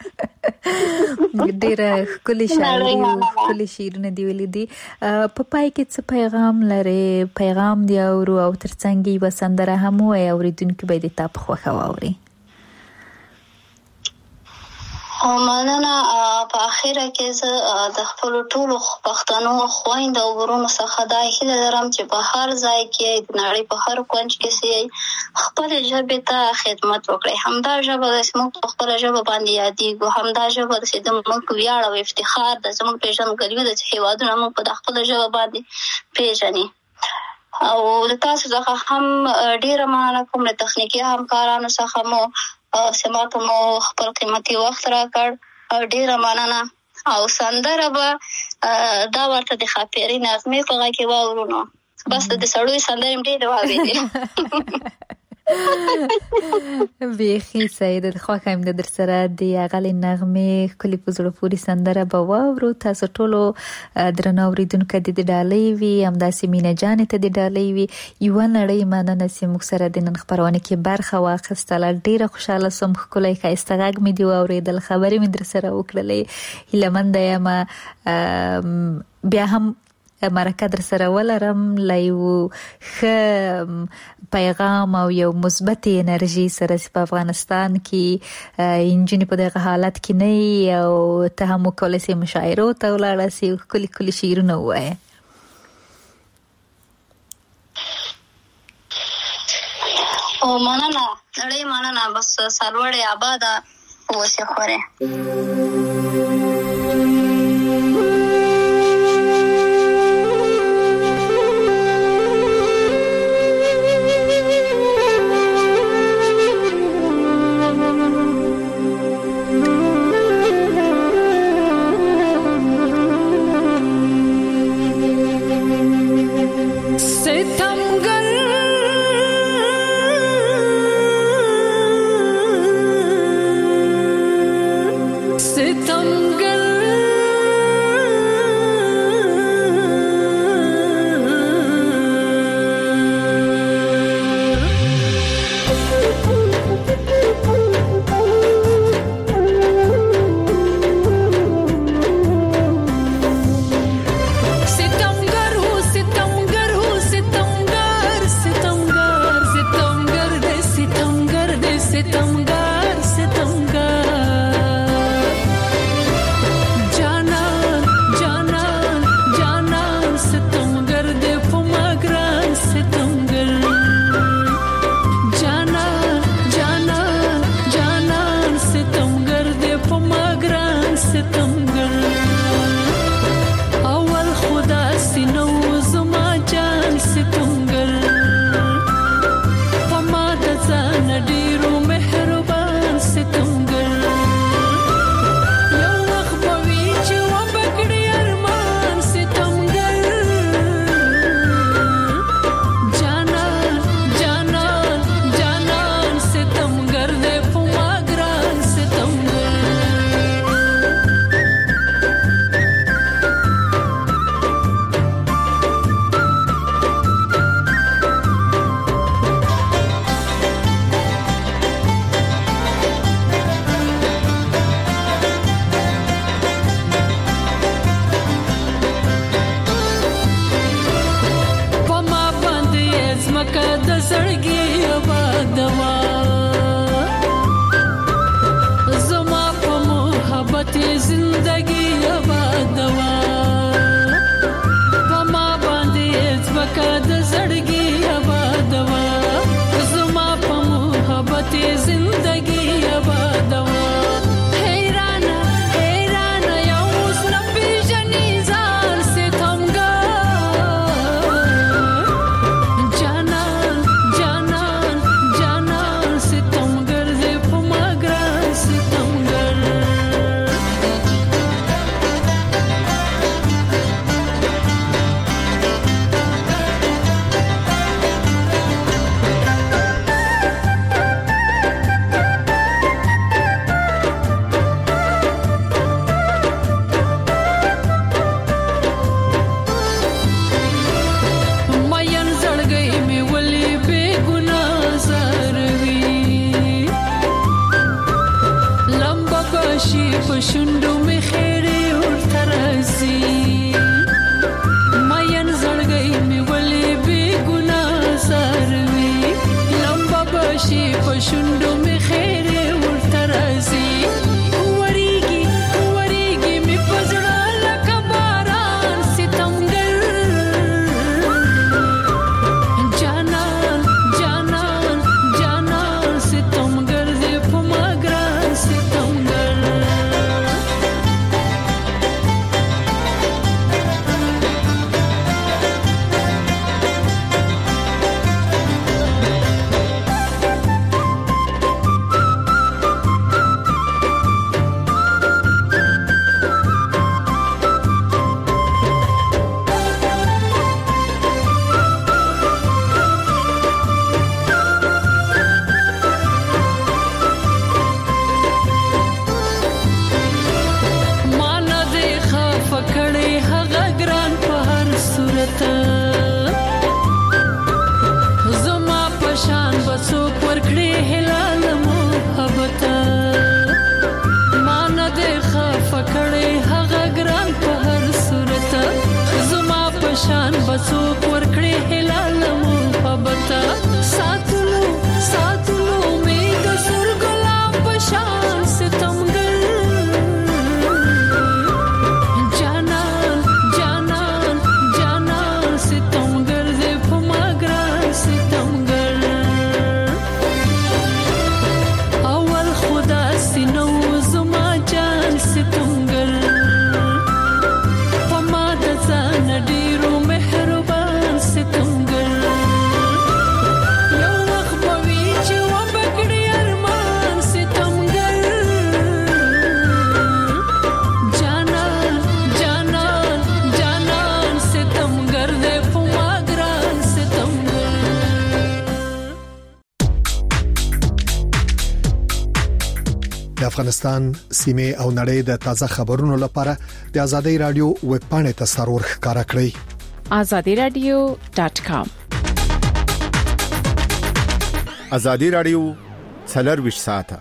ډیره کلی شاعري کلی شعرونه دی ویل دي په پای کې څه پیغام لري پیغام دی او ترڅنګ یې وسندره هم وي اوریدونکو به دې تاسو خوښ واوري. مننه په اخره کې زه د خپل ټولو پښتنو خويندو او ورونو څخه دا هیله لرم چې په هر ځای کې د نړۍ په هر کونج کې سي خپل ژبې ته خدمت وکړي. همدا ژبه د موږ په خپل ژبه باندې یادېږو، همدا ژبه د موږ ویاړ او افتخار د زموږ پیژندګلوي د هیوادونو موږ په خپل ژبه باندې پیژني. او تاسو څخه هم ډیره مننه کوم له تخنیکی همکارانو څخه مو سماته مو خپل قیمتي وخت راکړ ډیره مننه. او سندره به دا ورته د خاطرې نغمه په غږ کې واورونو بس د سړوي سندره ډیره واورېدل بیخي سید خو هم د سره د اغلی نغمه کلی پزړه پوری سندره به واورو. تاسو ټولو درناوریدونکو د ډالۍ وی همداسې مینا جان ته د ډالۍ وی یو نړۍ مننه سیم سره د نن خبرونه کې برخه واخیستل ډیره خوشاله سم خلای خاستغاګ می دی اوریدل خبرې می در سره وکړلې هیلمند یم بیا هم مرکه در سره ولرم لایو خ پیغام او یو مثبت انرژي سره په افغانستان کې انجنی په دغه حالت کې نه او ته هم کولای شي مشاعره ته ولاړ شي کلی شعرونه وایي. او مننه نړۍ مننه بس سرلوړې آباد اوسه خوره. باشي په شونډو مې خیرې ورته راځي ماین زړګی مې ولې بې ګناه زاروي لمبه باشي په شونډو مې خیرې ورته راځي وریږي مې په زړه لکه باران ستمګر جانان ستمګر دې په ما ګران ستمګر بسوک ورکړې هلال محبت ساتلو می د سر ګلاب په شان ستمګر جانان ستمګر دې په ما ګران ستمګر اول خدا سينو زما جان ستمګر په ما د ځان ډیرو مهربان ستمګر یو وخت به وي چې وبکړي ارمان ستمګر جانان ستمګر دې په ما ګران ستمګر د افغانستان سیمه او نړۍ د تازه خبرونو لپاره د ازادي رادیو ویب پاڼې ته سرور ښکارا کړئ azadiradio.com ازادي رادیو 24 ساعته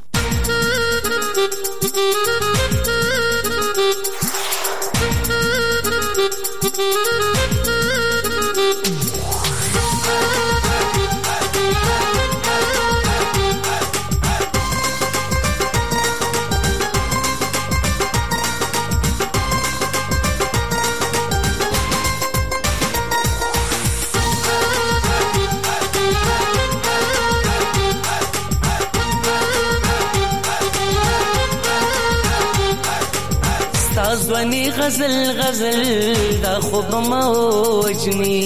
ځواني غزل دا خوب موجني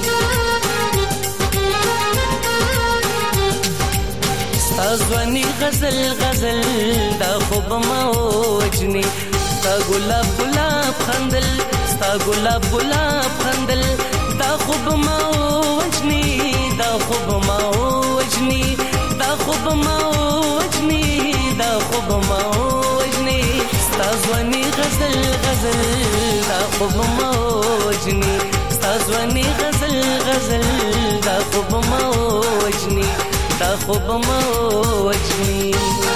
ځواني غزل دا خوب موجني ستا ګلاب خندل ستا ګلاب خندل دا خوب موجني دا خوب موجني دا خوب موجني دا خوب موجني ستا ځواني غزل دا خوب موجني ستا ځواني غزل دا خوب موجني دا خوب موجني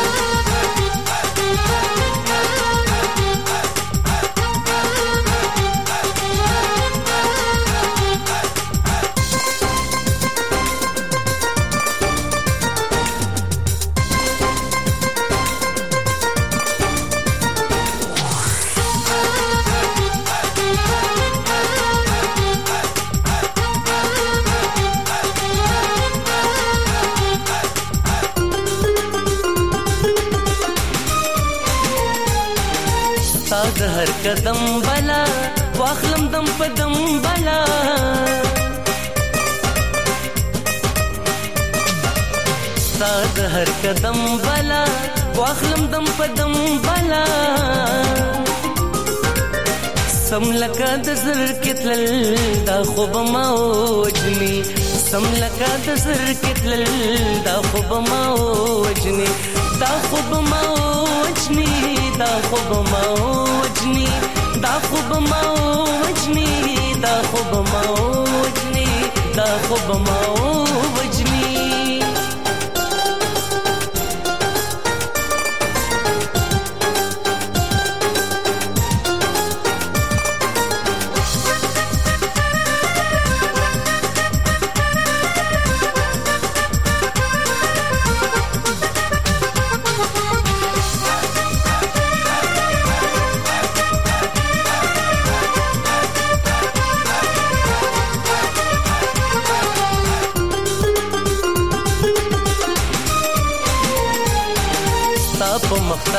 هر قدم بلا واخلم دم په دم بلا ساد هر قدم بلا واخلم دم په دم بلا سم لکه د زر کتل دا خوب موجني سم لکه د زر کتل دا خوب موجني دا خوب موجني دا خوب موجني دا خوب موجني دا خوب موجني دا خوب موجني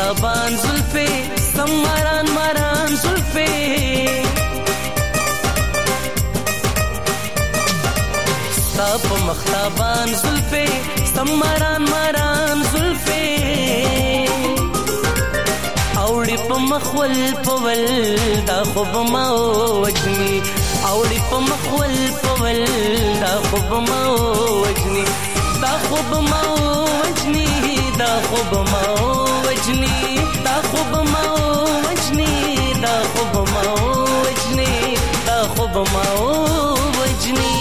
مختابان زلفې سماران ماران زلفې ستا په مختابان زلفې سماران ماران زلفې اوړي په مخول پول دا خوب ما وجني اوړي په مخول پول دا خوب ما وجني دا خوب ما وجني دا خوب ما وجني دا خوب ما وجني دا خوب ما وجني دا خوب ما وجني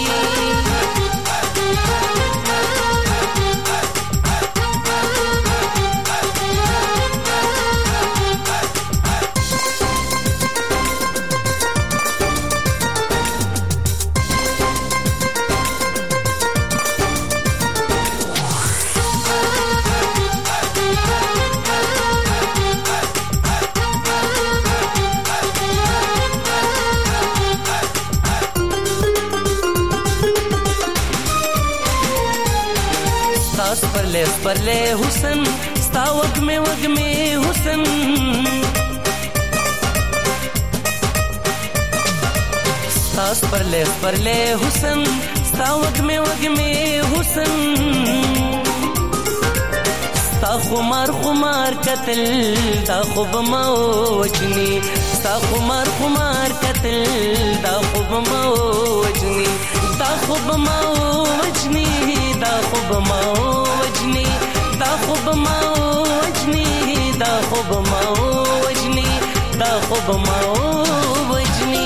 परले हुसन स्ता वग में हुसन सास परले हुसन स्ता वग में हुसन स्ता खुमार कतल दा खुब मौजनी स्ता खुमार कतल दा खुब मौजनी दा खुब मौजनी दा खुब मौजनी दा खुब मौजनी दा खुब मौजनी दा खुब मौजनी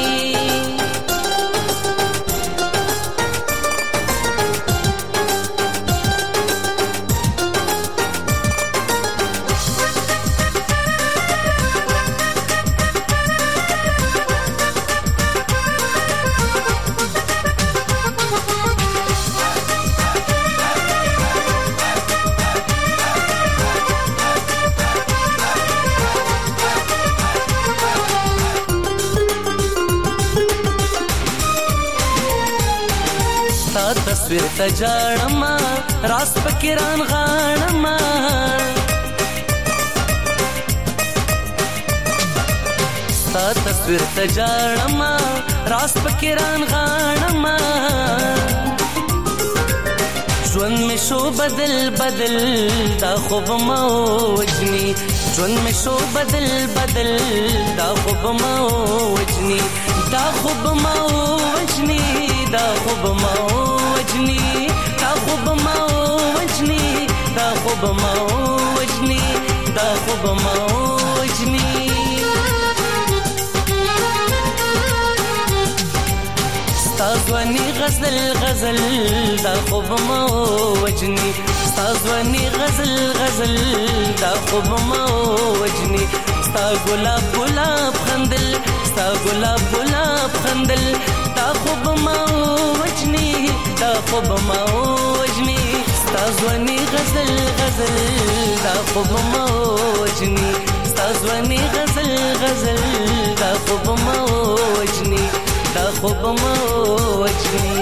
تصویر تجارما راس پکران غانما ستا تصویر تجارما راس پکران غانما ژوند می شو بدل دا خوب موجنی ژوند می شو بدل دا خوب موجنی دا خوب موجنی دا خوب موجنی دا خوب موجنی دا خوب موجنی دا خوب موجنی ستازوانی غزل دا خوب موجنی ستازوانی غزل دا خوب موجنی ستا گلاب خندل ستا گلاب خندل دا خوب موجنی دا خوب موجنی ستازوانی غزل دا خوب موجنی ستازوانی غزل دا خوب موجنی دا خوب موجنی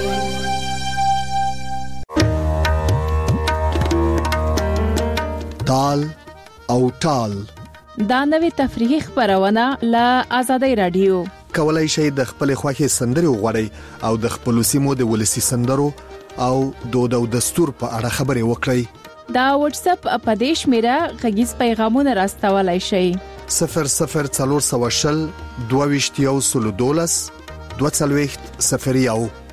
تال او ټال دا نوې تفریحي خبرونه له آزادۍ رادیو کولای شئ د خپل خوښي سندري وغوړئ او د خپل سیمو د ولسی سندرو او دود او دستور په اړه خبري وکړئ. دا واتس اپ اپدیش میرا غږیز پیغامونه راستولای شئ 0040 22 12 20 01